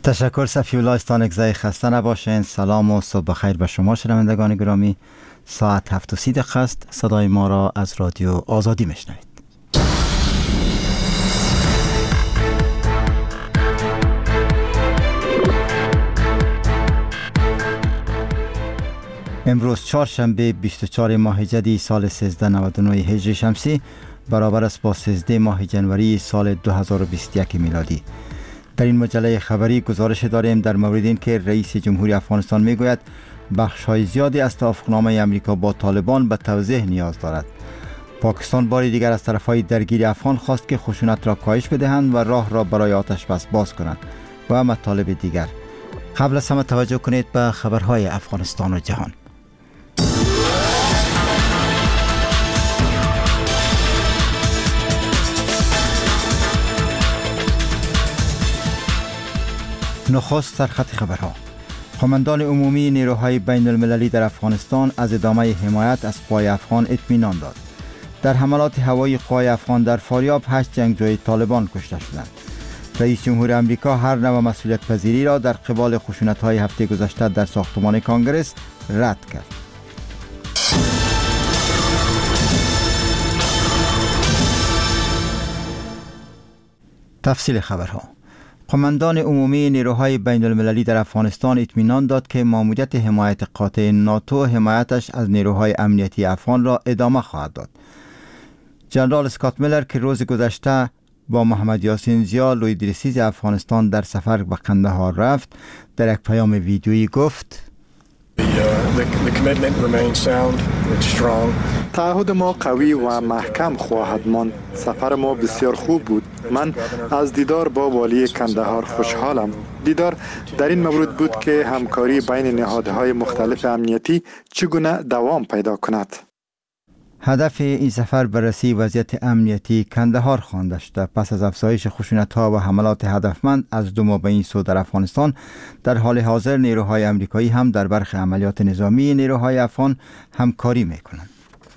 تشکر صفی‌الله استانکزی. خسته نباشین. سلام و صبح بخیر به شما شنوندگان گرامی. ساعت 7:30 است. صدای ما را از رادیو آزادی میشنوید. امروز چهارشنبه 24 ماه جدی سال 1399 هجری شمسی برابر است با 13 ماه جنوری سال 2021 میلادی. در این مجله خبری گزارش داریم در مورد این که رئیس جمهوری افغانستان میگوید بخش‌های زیادی از توافقنامه آمریکا با طالبان به توضیح نیاز دارد. پاکستان بار دیگر از طرفهای درگیر افغان خواست که خشونت را کاهش بدهند و راه را برای آتش بس باز کنند و مطالب دیگر. قبل از همه توجه کنید به خبرهای افغانستان و جهان. نخست سرخط خبرها. قماندان عمومی نیروهای بین المللی در افغانستان از ادامه حمایت از قوای افغان اطمینان داد. در حملات هوایی قوای افغان در فاریاب 8 جنگجوی طالبان کشته شدند. رئیس جمهور آمریکا هر نوع مسئولیت پذیری را در قبال خشونت‌های هفته گذشته در ساختمان کانگرس رد کرد. تفصیل خبرها. قماندان عمومی نیروهای بین المللی در افغانستان اطمینان داد که ماموریت حمایت قاطع ناتو حمایتش از نیروهای امنیتی افغان را ادامه خواهد داد. جنرال اسکات میلر که روز گذشته با محمد یاسین زیا لویدرسیز افغانستان در سفر به قندهار رفت، در یک پیام ویدیویی گفت تعهد ما قوی و محکم خواهد ماند. سفر ما بسیار خوب بود. من از دیدار با والی کندهار خوشحالم. دیدار در این مورد بود که همکاری بین نهادهای مختلف امنیتی چگونه دوام پیدا کند. هدف این سفر بررسی وضعیت امنیتی کندهار خوانده شده. پس از افزایش خشونت‌ها و حملات هدفمند از دو ماه به این سو در افغانستان، در حال حاضر نیروهای امریکایی هم در برخی عملیات نظامی نیروهای افغان همکاری می‌کنند.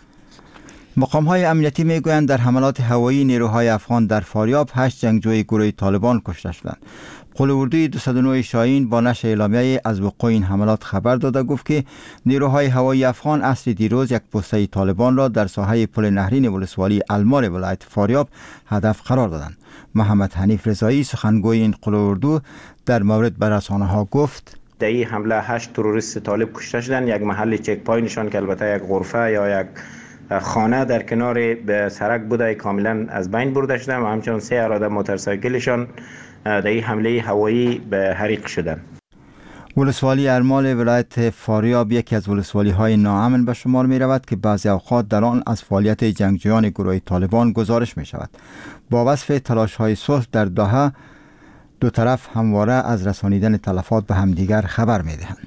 مقام‌های امنیتی می‌گویند در حملات هوایی نیروهای افغان در فاریاب 8 جنگجوی گروه طالبان کشته شدند. قل‌اردوی 209 شاهین با نشر اعلامیه از وقوع این حملات خبر داده گفت که نیروهای هوایی افغان عصر دیروز یک پسته طالبان را در ساحه پل نهرین ولسوالی المار ولایت فاریاب هدف قرار دادند. محمد حنیف رضایی سخنگوی این قل‌اردو در مورد به رسانه‌ها گفت در این حمله 8 تروریست طالب کشته شدند. یک محل چک پوینتشان که البته یک غرفه یا یک خانه در کنار به سرک بوده کاملا از بین برده شدند و همچنین 3 اراده موتورسایکلشان در این حمله هوایی به حریق شدند. ولسوالی ارمال ولایت فاریاب یکی از ولسوالی های ناامن به شمار می رود که بعضی اوقات در آن از فعالیت جنگجویان گروه طالبان گزارش می شود. با وصف تلاش های صلح در دوحه، دو طرف همواره از رسانیدن تلفات به همدیگر خبر می دهند.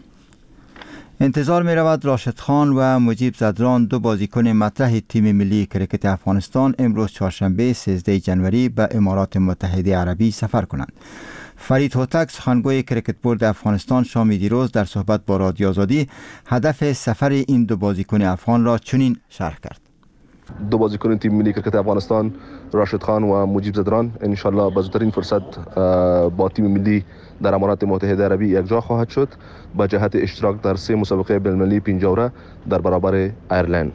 انتظار می رود راشد خان و مجیب زدران، دو بازیکن مطرح تیم ملی کرکت افغانستان، امروز چهارشنبه 13 جنوری به امارات متحده عربی سفر کنند. فرید هوتک سخنگوی کرکت بورد افغانستان شام دیروز در صحبت با رادیو آزادی هدف سفر این دو بازیکن افغان را چنین شرح کرد. دو بازیکن تیم ملی کرکت افغانستان راشد خان و مجیب زدران ان شاء الله به زودترین فرصت با تیم ملی در امارات متحده عربی یکجا خواهد شد با جهت اشتراک در 3 مسابقه بین‌المللی پنجوره در برابر ایرلند.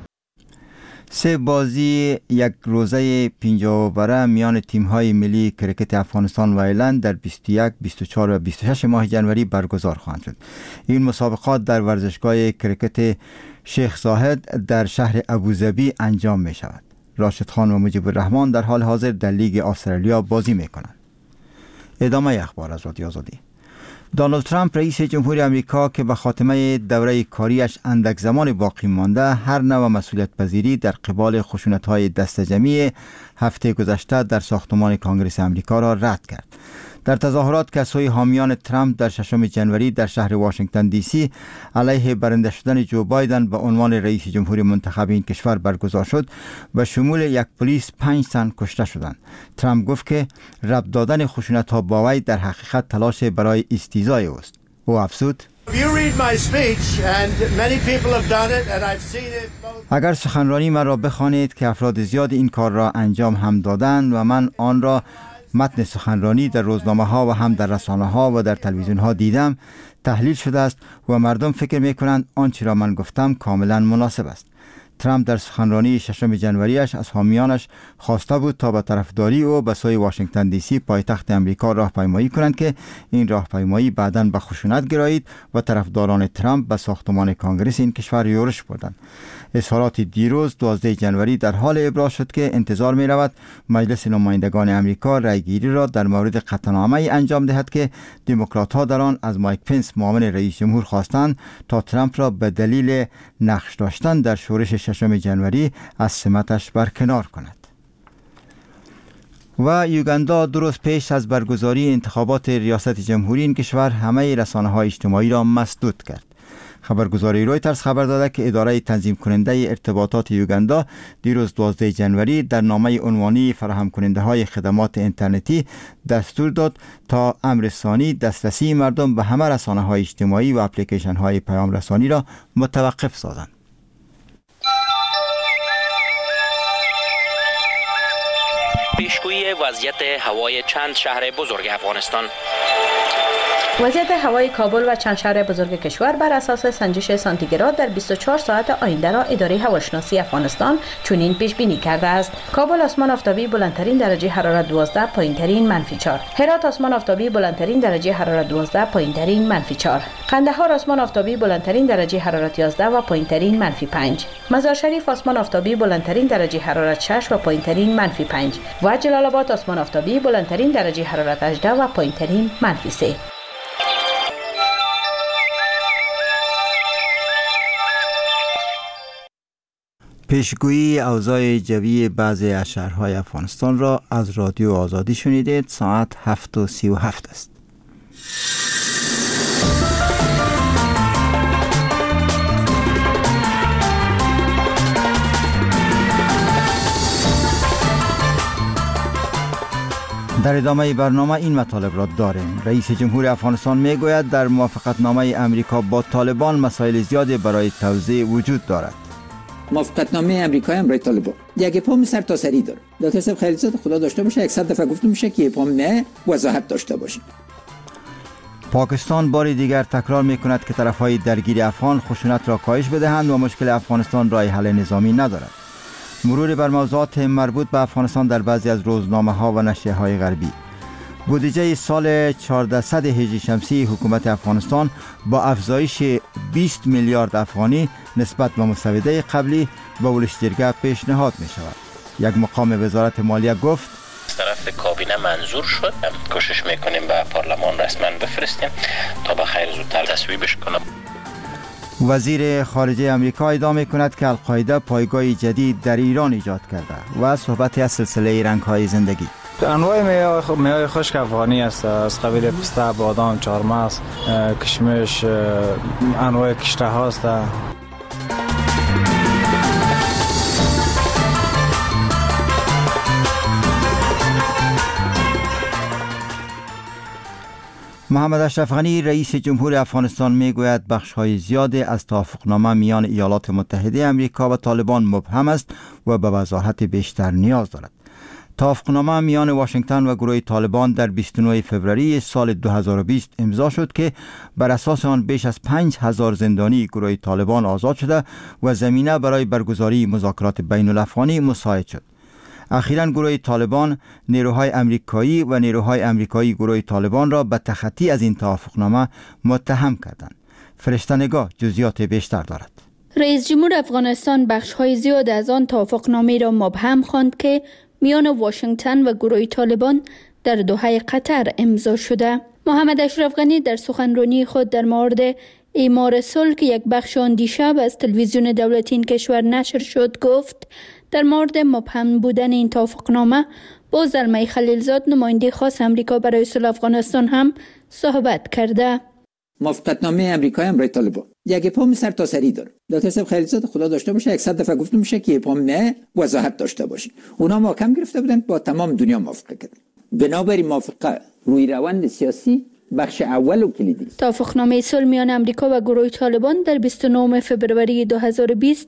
3 بازی یک روزه پنجوره میان تیم‌های ملی کرکت افغانستان و ایرلند در 21، 24 و 26 ماه جنوری برگزار خواهند شد. این مسابقات در ورزشگاه کرکت شیخ زاهد در شهر ابوظبی انجام می شود. راشد خان و مجیب الرحمن در حال حاضر در لیگ استرالیا بازی می کنند. ادامه اخبار از رادیو آزادی. دونالد ترامپ رئیس جمهوری آمریکا که به خاتمه دوره کاریش اندک زمان باقی مانده، هر نوع مسئولیت پذیری در قبال خشونت‌های دست جمعی هفته گذشته در ساختمان کانگرس آمریکا را رد کرد. در تظاهرات که از سوی حامیان ترامپ در 6 جنوری در شهر واشنگتن دی سی علیه برنده شدن جو بایدن به عنوان رئیس جمهور منتخب این کشور برگزار شد و شمول یک پلیس 5 تن کشته شدند. ترامپ گفت که ربط دادن خشونت‌ها با وی در حقیقت تلاش برای استیضای اوست. او افزود اگر سخنرانی من را بخوانید که افراد زیاد این کار را انجام هم دادند و من آن را متن سخنرانی در روزنامه ها و هم در رسانه ها و در تلویزیون ها دیدم، تحلیل شده است و مردم فکر می کنند آنچه را من گفتم کاملا مناسب است. ترامپ در سخنرانی 6 جنوریش از حامیانش خواسته بود تا به طرفداری او به سوی واشنگتن دی سی پایتخت امریکا راهپیمایی کنند که این راهپیمایی بعداً به خشونت گرایید و طرفداران ترامپ به ساختمان کانگرس این کشور یورش بردند. اظهارات دیروز 12 جنوری در حال ابراز شد که انتظار می رود مجلس نمایندگان امریکا رأیگیری را در مورد قطعنامه‌ای انجام دهد که دموکرات ها در آن از مایک پنس معاون رئیس جمهور خواستند تا ترامپ را به دلیل نقش داشتن در شورش 6 جنوری از سمتش برکنار کند. و یوگاندا 2 روز پیش از برگزاری انتخابات ریاست جمهوری این کشور همه رسانه‌های اجتماعی را مسدود کرد. خبرگزاری رویترز خبر داده که اداره تنظیم کننده ارتباطات یوگاندا دیروز 12 جنوری در نامه عنوانی فراهم کننده های خدمات اینترنتی دستور داد تا امر ثانی دسترسی مردم به همه رسانه‌های اجتماعی و اپلیکیشن های پیام رسانی را متوقف سازند. پیشگویی وضعیت هوای چند شهر بزرگ افغانستان. وضعیت هوای کابل و چند شهر بزرگ کشور بر اساس سنجش سانتیگراد در 24 ساعت آینده را اداره هواشناسی افغانستان چنین پیش بینی کرده است. کابل آسمان آفتابی بلندترین درجه حرارت 12، پایینترین -4. هرات آسمان آفتابی بلندترین درجه حرارت 12، پایینترین -4. قندهار آسمان آفتابی بلندترین درجه حرارت 11 و پایینترین -5. مزار شریف آسمان آفتابی بلندترین درجه حرارت 6 و پایینترین -5 و جلال آباد آسمان آفتابی بلندترین درجه حرارت 18 و پایینترین -3. پیشگویی اوضاع جوی بعضی از شهرهای افغانستان را از رادیو آزادی شنیدید. ساعت 7:37 است. در ادامه برنامه این مطالب را داریم. رئیس جمهور افغانستان می گوید در موافقتنامه امریکا با طالبان مسائل زیادی برای توزیع وجود دارد. موافقتنامه امریکایی هم برای طالبان یک پام سرتاسری داره. دکتر صاحب خیلیزاد خدا داشته باشه 100 دفعه گفته میشه که پام نه وضاحت داشته باشه. پاکستان بار دیگر تکرار می کند که طرفهای درگیر افغان خشونت را کاهش بدهند و مشکل افغانستان راه حل نظامی ندارد. مرور بر موضوعات مربوط به افغانستان در بعضی از روزنامه ها و نشریه های غربی. بودجه سال 1400 هجری شمسی حکومت افغانستان با افزایش 20 میلیارد افغانی نسبت به مسوده قبلی به ولشجرگه پیشنهاد می شود. یک مقام وزارت مالیه گفت از طرف کابینه منظور شد. کوشش میکنیم به پارلمان رسما بفرستیم تا به خیر زودتر تصویبش کنم. وزیر خارجه امریکا ادعا کند که القاعده پایگاه جدید در ایران ایجاد کرده و صحبت از سلسله رنگ‌های زندگی. انواع میوه خشک افغانی است از قبیل پسته، بادام، چهارمغز، کشمش، انواع کشته هاست. محمد اشرف غنی رئیس جمهور افغانستان میگوید بخش‌های زیادی از توافقنامه میان ایالات متحده امریکا و طالبان مبهم است و به وضاحت بیشتر نیاز دارد. توافقنامه میان واشنگتن و گروه طالبان در 29 فوریه سال 2020 امضا شد که بر اساس آن بیش از 5000 زندانی گروه طالبان آزاد شده و زمینه برای برگزاری مذاکرات بین الافغانی مساعد شد. اخیراً گروه طالبان نیروهای امریکایی و نیروهای امریکایی گروه طالبان را به تخطی از این توافقنامه متهم کردند. فرشته نگاه جزئیات بیشتر دارد. رئیس جمهور افغانستان بخش‌های زیاد از آن توافقنامه را مبهم خواند که میان واشنگتن و گروه طالبان در دوحه قطر امضا شده. محمد اشرف غنی در سخنرانی خود در مورد اعمار صلح که یک بخش آن دیشب از تلویزیون دولتی این کشور نشر شد گفت در مورد مبهم بودن این توافقنامه با زلمه خلیلزاد نماینده خاص امریکا برای صلح افغانستان هم صحبت کرده. موافقتنامه امریکایی هم برای طالبان یک پام سرتاسری داره. دکتر صاحب خیلیزاد خدا داشته باشه 100 دفعه گفته میشه که پام نه وضاحت داشته باشه. اونا محکم گرفته بودن با تمام دنیا موافقه کردن. بنابراین موافقه روی روند سیاسی بخش اول و کلیدی است. توافقنامه صلح میان امریکا و گروه طالبان در 29 فوریه 2020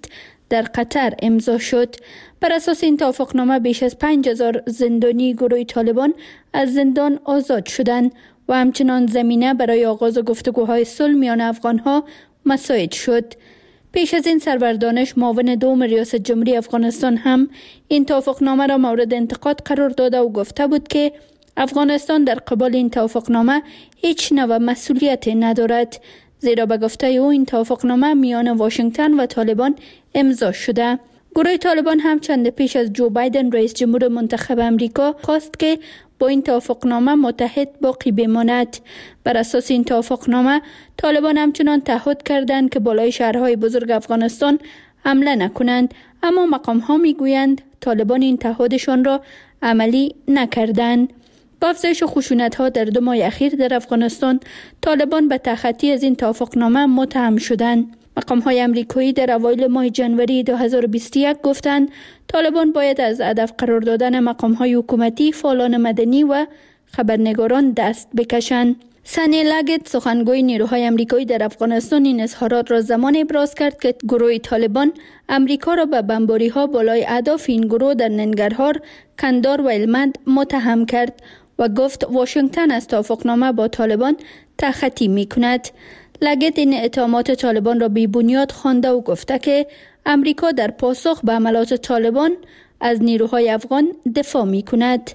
در قطر امضا شد. بر اساس این توافقنامه بیش از 5000 زندانی گروه طالبان از زندان آزاد شدند و همچنان زمینه برای آغاز گفتگوهای صلح میان افغانها مساعد شد. پیش از این سرور دانش معاون دوم ریاست جمهوری افغانستان هم این توافقنامه را مورد انتقاد قرار داده و گفته بود که افغانستان در قبال این توافقنامه هیچ نوع مسئولیت ندارد، زیرا به گفته او این توافقنامه میان واشنگتن و طالبان امضا شده. گروه طالبان هم چند پیش از جو بایدن رئیس جمهور منتخب امریکا خواست که با این توافقنامه متحد باقی بماند. بر اساس این توافقنامه طالبان همچنان تعهد کردند که بالای شهرهای بزرگ افغانستان حمله نکنند، اما مقام ها می گویند طالبان این تعهدشان را عملی نکردند. با افزایش خشونت ها در 2 ماه اخیر در افغانستان، طالبان به تخطی از این توافقنامه متهم شدند. مقام های امریکایی در اوایل ماه جنوری 2021 گفتند طالبان باید از هدف قرار دادن مقام های حکومتی، فعالان مدنی و خبرنگاران دست بکشند. سنی لگت، سخنگوی نیروهای امریکایی در افغانستان، این اظهارات را زمان ابراز کرد که گروه طالبان امریکا را به بمباری ها بالای اهداف این گروه در ننگرهار، کندهار و هلمند متهم کرد و گفت واشنگتن از توافقنامه با طالبان تخطی می کند. لگت این اتهامات طالبان را بی بنیاد خوانده و گفته که امریکا در پاسخ به حملات طالبان از نیروهای افغان دفاع می کند.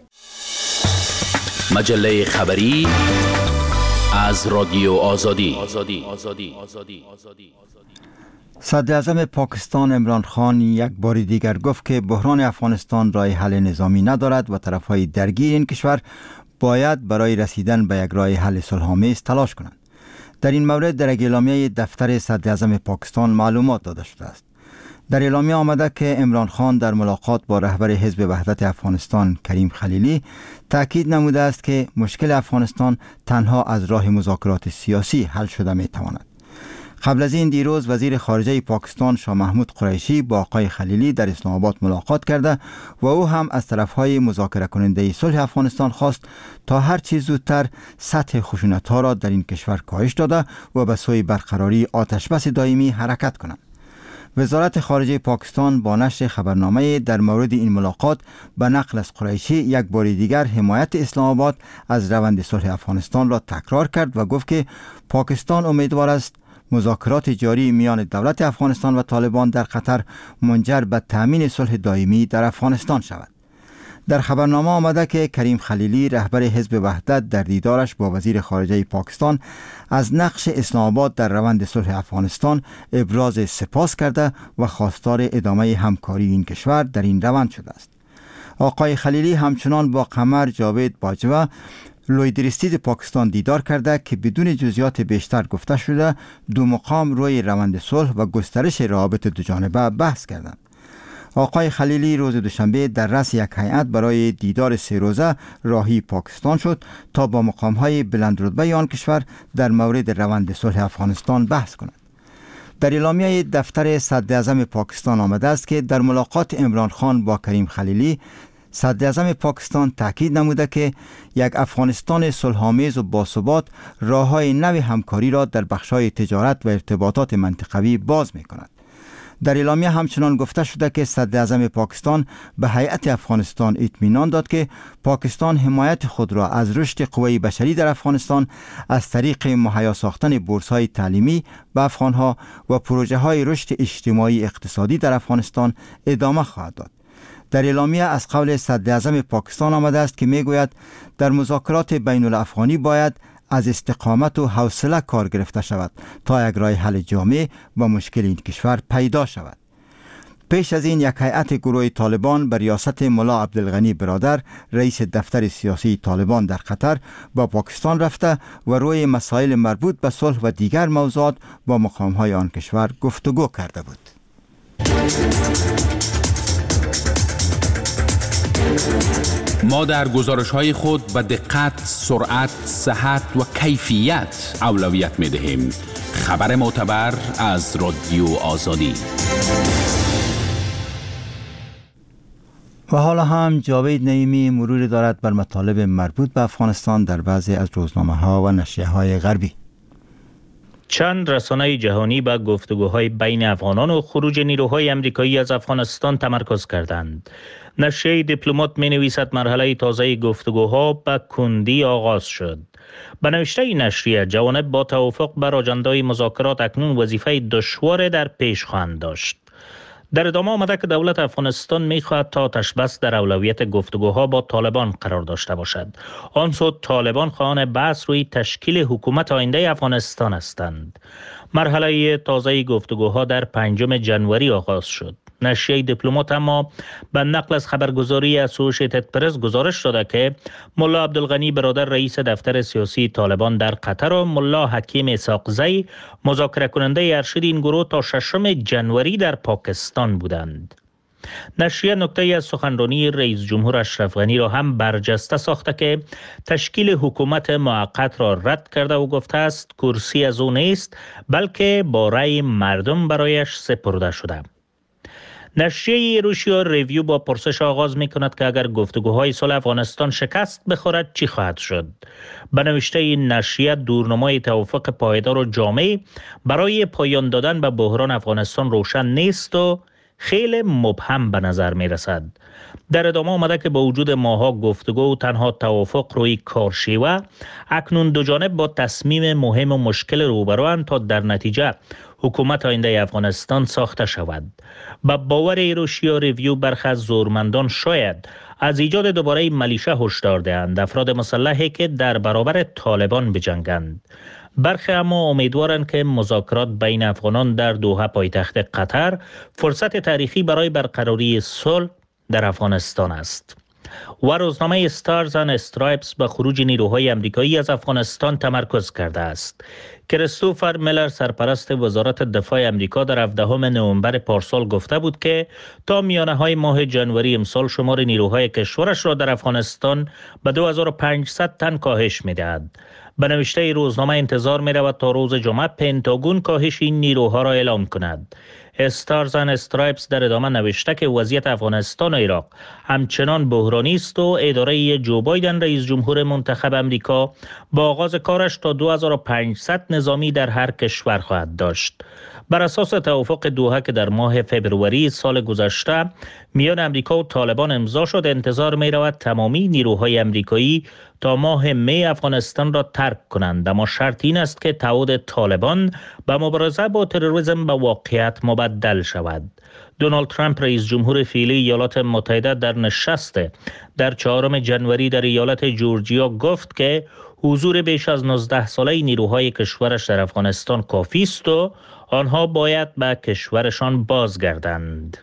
مجله خبری از رادیو آزادی. صدر اعظم پاکستان عمران خان یک بار دیگر گفت که بحران افغانستان راه حل نظامی ندارد و طرفهای درگیر این کشور باید برای رسیدن به یک راه حل صلح‌آمیز تلاش کنند. در این مورد در اعلامیه دفتر صدر اعظم پاکستان معلومات داده شده است. در اعلامیه آمده که عمران خان در ملاقات با رهبر حزب وحدت افغانستان کریم خلیلی تاکید نموده است که مشکل افغانستان تنها از راه مذاکرات سیاسی حل شده می تواند. قبل از این دیروز وزیر خارجه پاکستان شاه محمود قریشی با آقای خلیلی در اسلام آباد ملاقات کرده و او هم از طرفهای مذاکره کننده صلح افغانستان خواست تا هر چیز زودتر سطح خشونت‌ها را در این کشور کاهش داده و به سوی برقراری آتشبس دائمی حرکت کنند. وزارت خارجه پاکستان با نشر خبرنامه در مورد این ملاقات به نقل از قریشی یک بار دیگر حمایت اسلام آباد از روند صلح افغانستان را تکرار کرد و گفت که پاکستان امیدوار است مذاکرات جاری میان دولت افغانستان و طالبان در قطر منجر به تامین صلح دائمی در افغانستان شود. در خبرنامه آمده که کریم خلیلی رهبر حزب وحدت در دیدارش با وزیر خارجه پاکستان از نقش اسلام آباد در روند صلح افغانستان ابراز سپاس کرده و خواستار ادامه همکاری این کشور در این روند شده است. آقای خلیلی همچنان با قمر جاوید باجوه لویدریستیز پاکستان دیدار کرده که بدون جزئیات بیشتر گفته شده دو مقام روی روند صلح و گسترش روابط دوجانبه بحث کردند. آقای خلیلی روز دوشنبه در رأس یک هیئت برای دیدار 3 روزه راهی پاکستان شد تا با مقام‌های بلندرتبه آن کشور در مورد روند صلح افغانستان بحث کند. در اعلامیه دفتر صدر اعظم پاکستان آمده است که در ملاقات عمران خان با کریم خلیلی صدر اعظم پاکستان تاکید نموده که یک افغانستان صلح‌آمیز و باثبات راه‌های نو همکاری را در بخش‌های تجارت و ارتباطات منطقوی باز می‌کند. در اعلامیه همچنان گفته شده که صدر اعظم پاکستان به هیئت افغانستان اطمینان داد که پاکستان حمایت خود را از رشد قوای بشری در افغانستان از طریق مهیا ساختن بورس‌های تعلیمی به افغان‌ها و پروژه‌های رشد اجتماعی اقتصادی در افغانستان ادامه خواهد داد. در اعلامیه از قول صدر اعظم پاکستان آمده است که میگوید در مذاکرات بین الافغانی باید از استقامت و حوصله کار گرفته شود تا یک راه حل جامع و مشکل این کشور پیدا شود. پیش از این یک هیئت گروه طالبان به ریاست ملا عبدالغنی برادر رئیس دفتر سیاسی طالبان در قطر با پاکستان رفته و روی مسائل مربوط به صلح و دیگر موضوعات با مقام‌های آن کشور گفتگو کرده بود. ما در گزارش‌های خود به دقت، سرعت، صحت و کیفیت اولویت می‌دهیم. خبر معتبر از رادیو آزادی. و حالا هم جاوید نعیمی مرور دارد بر مطالب مربوط به افغانستان در بعضی از روزنامه‌ها و نشریه‌های غربی. چند رسانه جهانی به گفتگوهای بین افغانان و خروج نیروهای امریکایی از افغانستان تمرکز کردند. نشریه دیپلمات می نویسد مرحله تازه گفتگوها به کندی آغاز شد. به نوشته این نشریه، جوانب با توافق بر آجندای مذاکرات اکنون وظیفه دشوار در پیش خواهند داشت. در ادامه آمده که دولت افغانستان می‌خواهد تا آتش بس در اولویت گفتگوها با طالبان قرار داشته باشد. آن سو طالبان خواهان بحث روی تشکیل حکومت آینده افغانستان هستند. مرحله تازه گفتگوها در 5 جنوری آغاز شد. نشریه دیپلمات اما به نقل از خبرگزاری اسوشیتد پرس گزارش داده که ملا عبدالغنی برادر رئیس دفتر سیاسی طالبان در قطر و ملا حکیم اسحاقزی مذاکره کننده ارشد این گروه تا 6 جنوری در پاکستان بودند. نشریه نکته از سخنرانی رئیس جمهور اشرف غنی را هم برجسته ساخته که تشکیل حکومت موقت را رد کرده و گفته است کرسی از او نیست بلکه با رأی مردم برایش سپرده شده. نشریه روسیا ریویو با پرسش آغاز می کند که اگر گفتگوهای صلح افغانستان شکست بخورد چی خواهد شد؟ به نوشته این نشریه دورنمای توافق پایدار و جامع برای پایان دادن به بحران افغانستان روشن نیست و خیلی مبهم به نظر می رسد. در ادامه آمده که با وجود ماها گفتگو و تنها توافق روی کارشیوه، اکنون دو جانب با تصمیم مهم و مشکل روبروند تا در نتیجه حکومت آینده افغانستان ساخته شود. با باور روسیا ریویو برخی از زورمندان شاید از ایجاد دوباره ملیشه هشدار دهند، افراد مسلحی که در برابر طالبان بجنگند. برخی اما امیدوارند که مذاکرات بین افغانان در دوحه پایتخت قطر فرصت تاریخی برای برقراری صلح در افغانستان است. و روزنامه استارز اند استرایپس به خروج نیروهای امریکایی از افغانستان تمرکز کرده است. کریستوفر میلر سرپرست وزارت دفاع امریکا در 17 نوامبر پارسال گفته بود که تا میانه های ماه جنوری امسال شمار نیروهای کشورش را در افغانستان به 2500 تن کاهش می‌دهد. به نوشته روزنامه انتظار می‌رود تا روز جمعه پنتاگون کاهش این نیروها را اعلام کند. استارز اند استرایپس در ادامه نوشته که وضعیت افغانستان و عراق همچنان بحرانی است و اداره جو بایدن رئیس جمهور منتخب امریکا با آغاز کارش تا 2500 نظامی در هر کشور خواهد داشت. بر اساس توافق دوحه که در ماه فبروری سال گذشته میان امریکا و طالبان امضا شد، انتظار می رود تمامی نیروهای امریکایی تا ماه می افغانستان را ترک کنند، اما شرط این است که تعهد طالبان به مبارزه با تروریسم به واقعیت مبدل شود. دونالد ترامپ رئیس جمهور فعلی ایالات متحده در نشست در 4 جنوری در ایالت جورجیا گفت که حضور بیش از 19 ساله نیروهای کشورش در افغانستان کافی است و آنها باید به کشورشان بازگردند.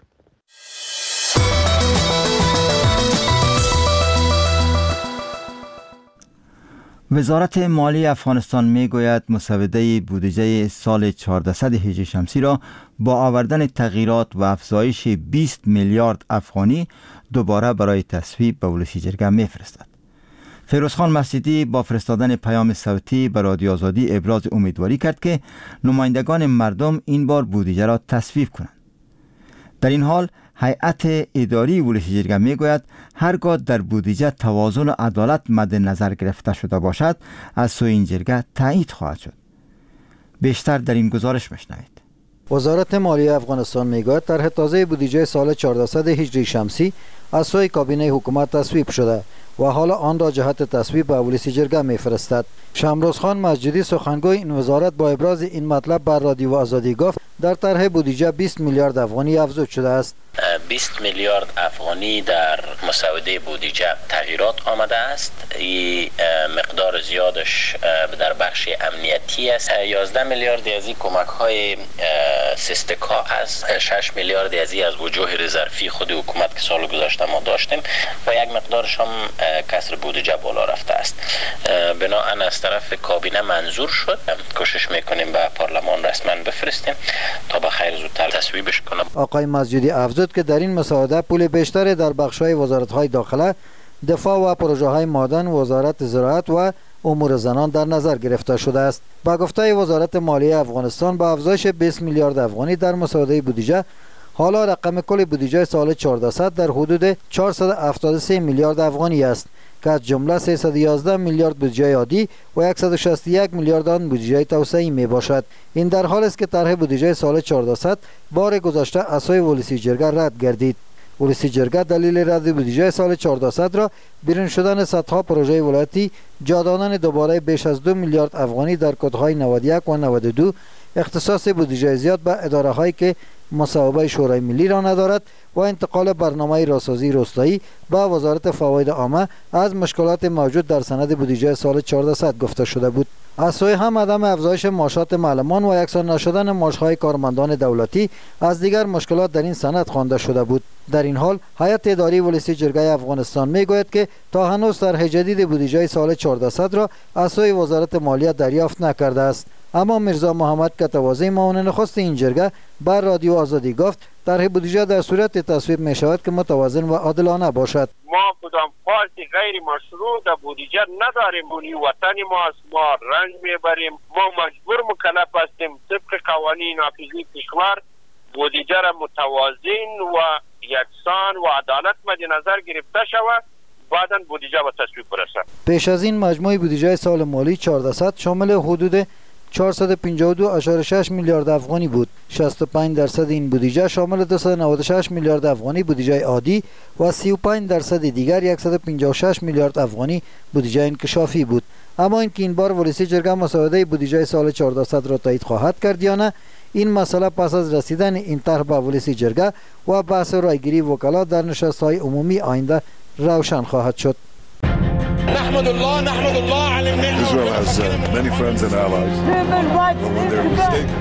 وزارت مالی افغانستان میگوید مسوده بودجه سال 1400 هجری شمسی را با آوردن تغییرات و افزایش 20 میلیارد افغانی دوباره برای تصویب به ولسی جرگه میفرستد. فیروزخان مسجدی با فرستادن پیام صوتی به رادیو آزادی ابراز امیدواری کرد که نمایندگان مردم این بار بودجه را تصویب کنند. در این حال هیئت اداری ولسی جرگه میگوید هرگاه در بودجه توازن و عدالت مد نظر گرفته شده باشد از سوی این جرگه تایید خواهد شد. بیشتر در این گزارش بشنوید. وزارت مالی افغانستان میگوید طرح تازه بودجه سال 1400 هجری شمسی از سوی کابینه حکومت تصویب شده و حالا آن را جهت تصویب به ولسی جرگه میفرستد. شمروزخان مسجدی سخنگوی این وزارت با ابراز این مطلب بر رادیو آزادی گفت در طرح بودجه 20 میلیارد افغانی افزود شده است. 20 میلیارد افغانی در مسوده بودجه تغییرات آمده است. این مقدار زیادش در بخش امنیتی است. 11 میلیارد از این کمک های سیستکا است. 6 میلیارد از این از وجوه رزرفی خود حکومت که سال گذشته ما داشتیم و یک مقدارش هم کسر بودجه بالا رفته است. بنابراین از طرف کابینه منظور شد. کوشش میکنیم به پارلمان رسما بفرستیم تا به خیر زودتر تصویبش کنم. آقای مسجدی افزود که در این مسوده پول بیشتری در بخش‌های وزارت‌های داخله، دفاع و پروژه‌های معدن، وزارت زراعت و امور زنان در نظر گرفته شده است. با گفته وزارت مالیه افغانستان با افزایش 20 میلیارد افغانی در مسوده بودجه، حالا رقم کل بودجه سال 1400 در حدود 473 میلیارد افغانی است. که از جمله 311 میلیارد بودجه عادی و 161 میلیارد آن بودجه توسعه‌ای می باشد. این در حالی است که طرح بودجه سال 1400 بار گذشته از سوی ولسی جرگه رد گردید. ولسی جرگه دلیل رد بودجه سال 1400 را بیرون شدن صدها پروژه ولایتی، جا دادن دوباره بیش از 2 میلیارد افغانی در کدهای 91 و 92، اختصاص بودجه زیاد به اداره هایی که مصوبه شورای ملی را ندارد و انتقال برنامه راسازی روستایی به وزارت فواید عامه از مشکلات موجود در سند بودجه سال 1400 گفته شده بود. از سوی هم عدم افزایش معاشات معلمان و یکسان نشدن معاشهای کارمندان دولتی از دیگر مشکلات در این سند خوانده شده بود. در این حال هیئت اداری ولسی جرگه افغانستان میگوید که تا هنوز طرح جدید بودجه سال 1400 را از سوی وزارت مالیه دریافت نکرده است. اما میرزا محمد کتوازی معاون نخست این جرگه بر رادیو آزادی گفت طرح بودجه در صورت تصویب می شود که متوازن و عادلانه باشد. ما کدام فالت غیر مشروع در بودجه نداریم. بونی وطن ما رنج میبریم. ما مجبور مکلف هستیم طبق قوانین نافذی کشور بودجه را متوازن و یکسان و عدالت مد نظر گرفته شود، بعداً بودجه به تصویب برسد. پیش از این مجموع بودجه سال مالی 1400 شامل حدود 452.6 میلیارد افغانی بود. 65% این بودجه شامل 296 میلیارد افغانی بودجه عادی و 35% دیگر 156 میلیارد افغانی بودجه انکشافی بود. اما اینکه این بار ولسی جرگه مساعده بودجه سال 1400 را تایید خواهد کرد یا نه، این مسئله پس از رسیدن این طرح به ولسی جرگه و بحث رایگیری وکلا در نشست‌های عمومی آینده روشن خواهد شد. Israel has many friends and allies. When they're mistaken.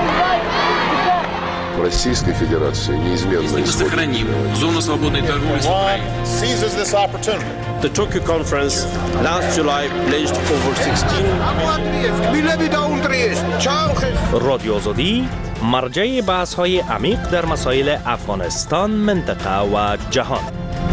Российской Федерации неизменно сохраним зону свободной торговли с Украиной. Seizes this opportunity. The Tokyo conference last July pledged over 16 رادیو آزادی مرجع بحث‌های عمیق در مسائل افغانستان، منطقه و جهان.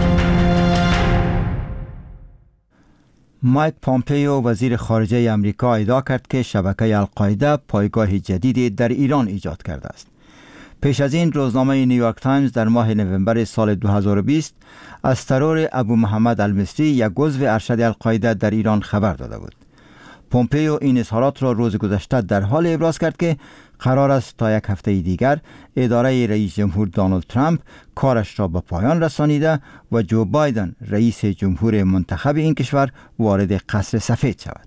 مایک پامپیو وزیر خارجه امریکا ادعا کرد که شبکه القاعده پایگاه جدیدی در ایران ایجاد کرده است. پیش از این روزنامه نیویورک تایمز در ماه نوامبر سال 2020 از ترور ابو محمد المصری، یک عضو ارشد القاعده در ایران، خبر داده بود. پومپیو این اظهارات را روز گذشته در حال ابراز کرد که قرار است تا یک هفته دیگر اداره رئیس جمهور دونالد ترامپ کارش را به پایان رسانیده و جو بایدن رئیس جمهور منتخب این کشور وارد قصر سفید شود.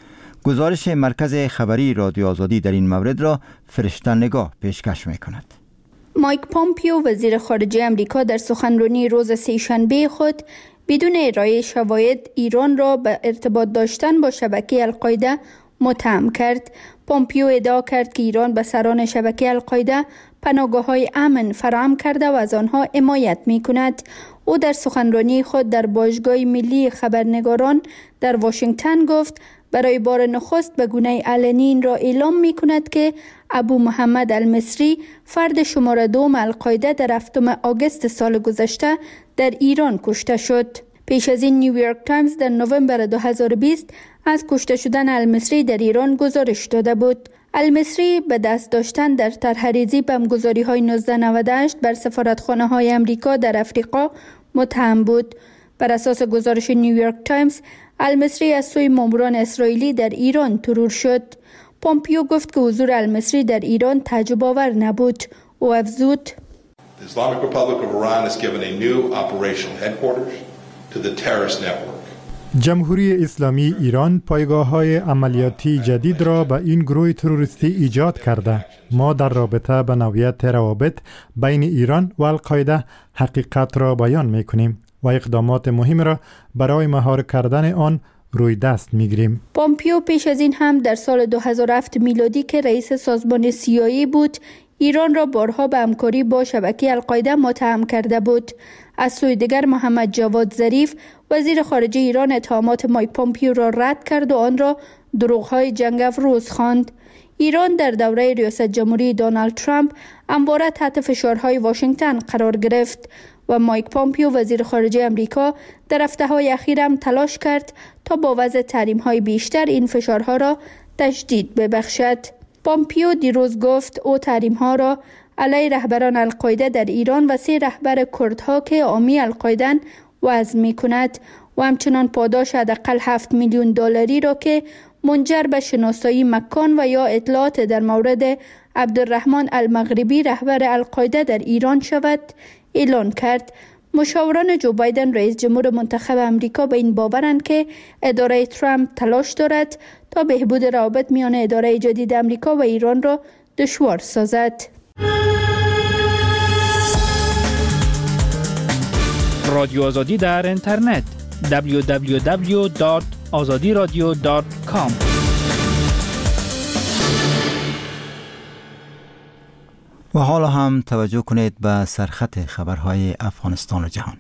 گزارش مرکز خبری رادیو آزادی در این مورد را فرشته نگاه پیشکش می‌کند. مایک پامپیو وزیر خارجه امریکا در سخنرانی روز سه‌شنبه خود بدون ارائه شواهد ایران را به ارتباط داشتن با شبکه القاعده متهم کرد. پامپیو ادعا کرد که ایران به سران شبکه القاعده پناهگاه‌های امن فراهم کرده و از آنها حمایت می‌کند. او در سخنرانی خود در باشگاه ملی خبرنگاران در واشنگتن گفت برای بار نخست به گونه علنی این را اعلام می‌کند که ابو محمد المصری فرد شماره 2 القاعده در 7 آگوست سال گذشته در ایران کشته شد. پیش از این نیویورک تایمز در نوامبر 2020 از کشته شدن المصری در ایران گزارش داده بود. المصری به دست داشتن در طرح‌ریزی بمبگذاری‌های 1998 بر سفارتخانه‌های امریکا در افریقا متهم بود. بر اساس گزارش نیویورک تایمز، المصری از سوی ماموران اسرائیلی در ایران ترور شد. پامپیو گفت که حضور المصری در ایران تعجب آور نبود. او افزود: The Islamic Republic of Iran has given a new operational headquarters to the terrorist network. جمهوری اسلامی ایران پایگاه‌های عملیاتی جدید را به این گروه تروریستی ایجاد کرده. ما در رابطه به نوعیت روابط بین ایران و القاعده حقیقت را بیان می‌کنیم و اقدامات مهم را برای مهار کردن آن روی دست می‌گیریم. پامپیو پیش از این هم در سال 2007 میلادی که رئیس سازمان CIA بود، ایران را بارها به همکاری با شبکه القاعده متهم کرده بود. از سوی دیگر محمد جواد ظریف وزیر خارجه ایران اتهامات مایک پامپیو را رد کرد و آن را دروغ‌های جنگ افروز خواند. ایران در دوره ریاست جمهوری دونالد ترامپ همواره تحت فشارهای واشنگتن قرار گرفت و مایک پامپیو وزیر خارجه امریکا در هفته‌های اخیر هم تلاش کرد تا با وضع تحریم‌های بیشتر این فشارها را تشدید ببخشد. پامپیو دیروز گفت او تحریم‌ها را علیه رهبران القاعده در ایران و 3 رهبر کردها که حامی القاعده وضع می‌کند و و همچنان پاداش حداقل 7 میلیون دلاری را که منجر به شناسایی مکان و یا اطلاعات در مورد عبدالرحمن المغربی رهبر القاعده در ایران شود اعلان کرد. مشاوران جو بایدن رئیس جمهور منتخب امریکا به این باورند که اداره ترامپ تلاش دارد تا بهبود روابط میان اداره جدید امریکا و ایران را دشوار سازد. رادیو آزادی در اینترنت www.azadiradio.com. و حالا هم توجه کنید به سرخط خبرهای افغانستان و جهان.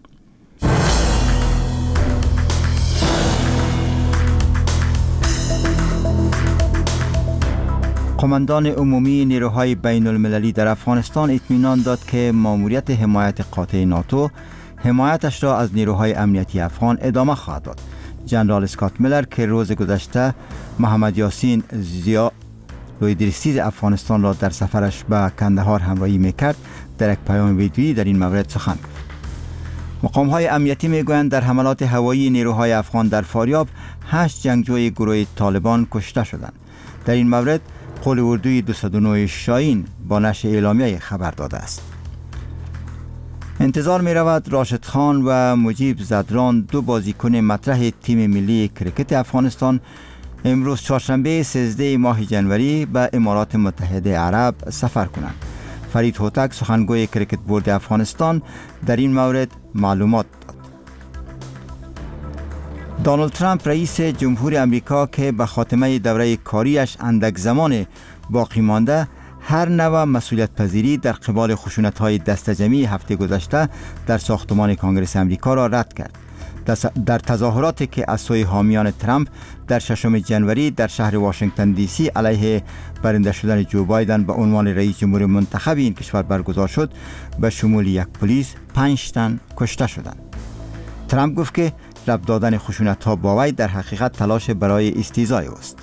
قماندان عمومی نیروهای بین المللی در افغانستان اطمینان داد که ماموریت حمایت قاطع ناتو حمایتش را از نیروهای امنیتی افغان ادامه خواهد داد. جنرال اسکات میلر که روز گذشته محمد یاسین زیا لویدریسیز افغانستان را در سفرش به کندهار همراهی میکرد در یک پیام ویدیویی در این مورد سخن گفت. مقام‌های امنیتی میگویند در حملات هوایی نیروهای افغان در فاریاب 8 جنگجوی گروه طالبان کشته شدند. در این مورد قول اردوی 209 شاهین با نشر اعلامیه خبر داده است. انتظار می رود راشد خان و مجیب زدران دو بازیکن مطرح تیم ملی کرکت افغانستان امروز چهارشنبه 13 ماه جنوری به امارات متحده عرب سفر کنند. فرید هوتک سخنگوی کرکت بورد افغانستان در این مورد معلومات داد. دونالد ترامپ رئیس جمهور امریکا که به خاتمه دوره کاریش اندک زمان باقی مانده هر نوع مسئولیت پذیری در قبال خشونت‌های دسته‌جمعی هفته گذشته در ساختمان کنگره امریکا را رد کرد. در تظاهراتی که از سوی حامیان ترامپ در 6 جنوری در شهر واشنگتن دی سی علیه برنده شدن جو بایدن به عنوان رئیس جمهور منتخب این کشور برگزار شد، به شمول یک پلیس 5 تن کشته شدند. ترامپ گفت که رفع دادن خشونت‌ها با وی در حقیقت تلاش برای استیضاح است.